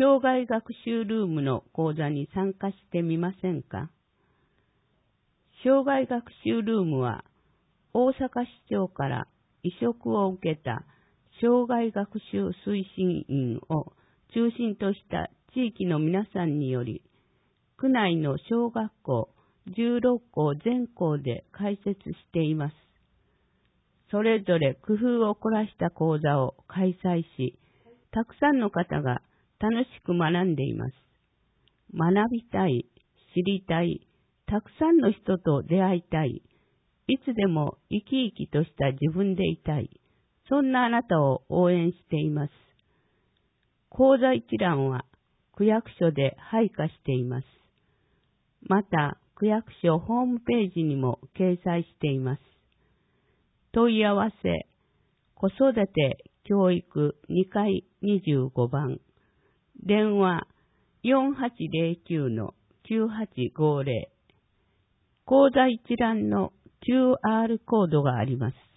障害学習ルームの講座に参加してみませんか？障害学習ルームは大阪市長から委嘱を受けた障害学習推進員を中心とした地域の皆さんにより、区内の小学校16校全校で開設しています。それぞれ工夫を凝らした講座を開催し、たくさんの方が楽しく学んでいます。学びたい、知りたい、たくさんの人と出会いたい、いつでも生き生きとした自分でいたい、そんなあなたを応援しています。講座一覧は区役所で配下しています。また、区役所ホームページにも掲載しています。問い合わせ、子育て教育2階25番、電話4809-9850、講座一覧の QR コードがあります。